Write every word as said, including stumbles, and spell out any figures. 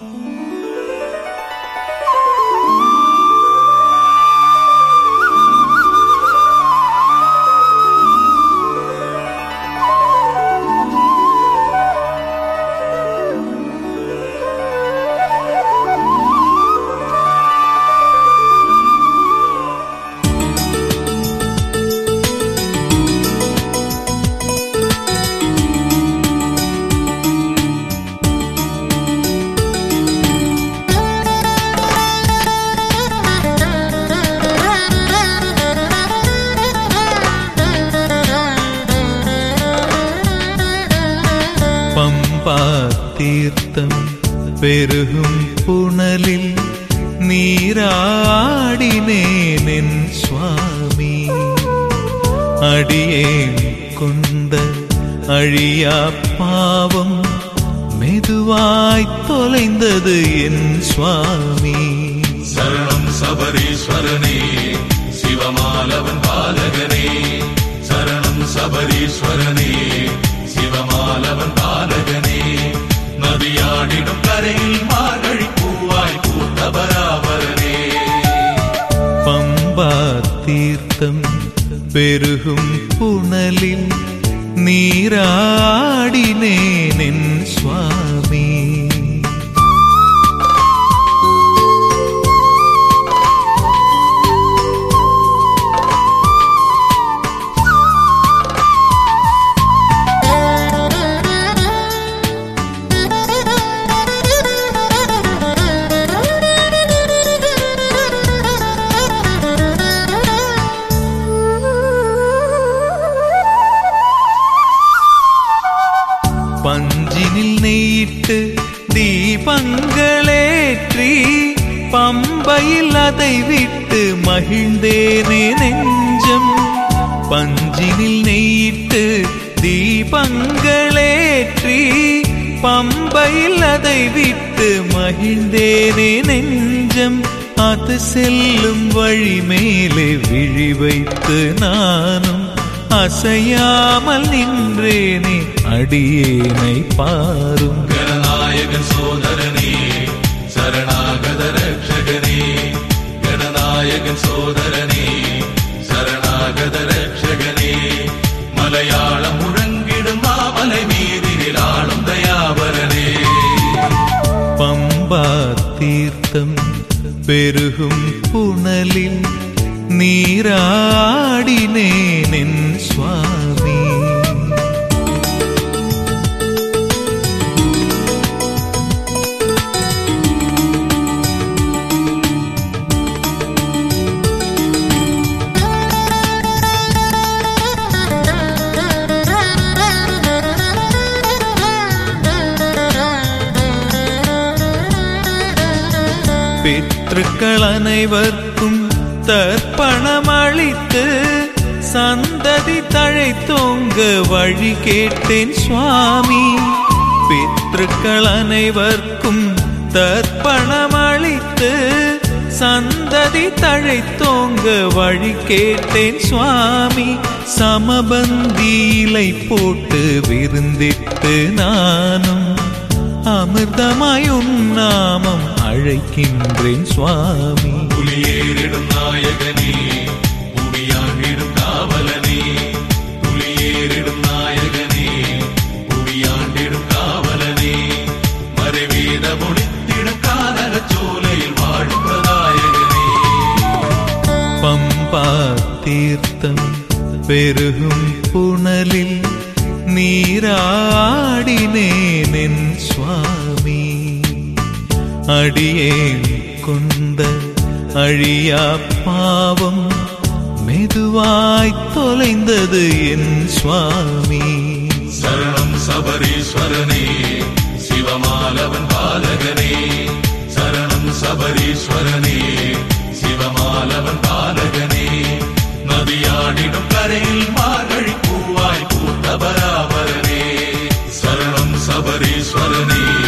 தீர்த்தம் பெருகும் புனலில் நீராடினேன் என் சுவாமி. அடியேன் கொண்ட அழியா பாவம் மெதுவாய் தொலைந்தது என் சுவாமி. சரணம் சபரீஸ்வரனே சிவமாலவன் பாலகனே. சரணம் சபரீஸ்வரனே சிவமாலவன் பாலகனே. நதியாடிடும் கரையில் மார்கழி பூவாய் பூத்த பராபரனே. பம்பா தீர்த்தம் பெருகும் புனலில் நீராடினேன் என் சுவாமி. பஞ்சினில் நெய்யிட்டு தீபங்களேற்றி பம்பையில் அதை விட்டு மகிழ்ந்தேனே நெஞ்சம். பஞ்சினில் நெய்யிட்டு தீபங்களேற்றி பம்பையில் அதை விட்டு மகிழ்ந்தேனே நெஞ்சம். அது செல்லும் வழி மேலே விழி வைத்து நானும் அசையாமல் நின்றேனே அடியேனை பாரும். கணநாயகன் சோதரனே சரணாகத ரட்சகனே. கணநாயகன் சோதரனே சரணாகத ரட்சகனே. மலையாளம் முழங்கிடும் மாமலை மீதினில் ஆளும் தயாபரனே. பம்பா தீர்த்தம் பெருகும் புனலில் நீராடினேன் என் சுவாமி. பித்ருக்கள் அனைவர்க்கும் தர்ப்பணமளித்து சந்ததி தழைத்தோங்க வழி கேட்டேன் சுவாமி. பித்ருக்கள் அனைவர்க்கும் தர்ப்பணமளித்து சந்ததி தழைத்தோங்க வழி கேட்டேன் சுவாமி. சமபந்தியிலை போட்டு விருந்திட்டு நானும் அமிர்தமாய் உன் நாமம் அழைக்கின்றேன் சுவாமி. புலியேறிடும் நாயகனே புவியாண்டிடும் காவலனே. புலியேறிடும் நாயகனே புவியாண்டிடும் காவலனே. மறைவேத முடித்திடும் கானக சோலையில் வாழும் பிரதாயகனே. பம்பா தீர்த்தம் பெருகும் புனலில் நீராடினேன் என் சுவாமி. அடியேன் கொண்ட அழியா பாவம் மெதுவாய் தொலைந்தது என் சுவாமி. சரணம் சபரீஸ்வரனே சிவமாலவன் பாலகனே. சரணம் சபரீஸ்வரனே சிவமாலவன் பாலகனே. நதியாடிடும் கரையில் மார்கழி பூவாய் பூத்த பராபரனே. சரணம் சபரீஸ்வரனே